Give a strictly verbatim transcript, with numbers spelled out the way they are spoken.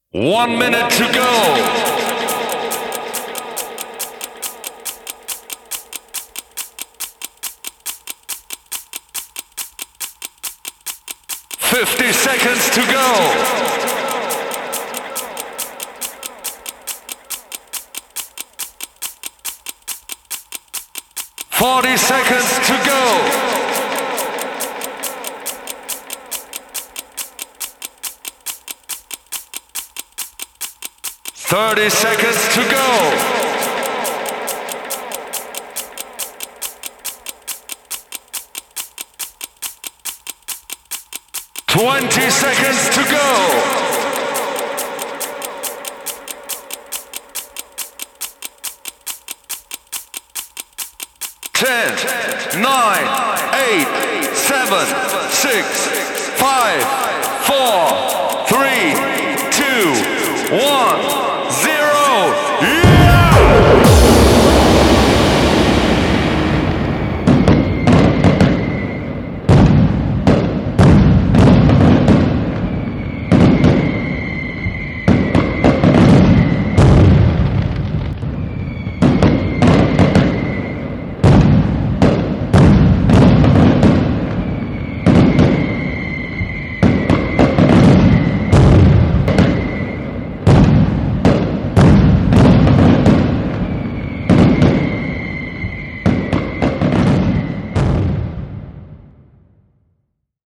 One minute to go. Fifty seconds to go. Forty seconds to go. Thirty seconds to go. Twenty seconds to go. Ten, nine, eight, seven, six, five, four, three, two, one.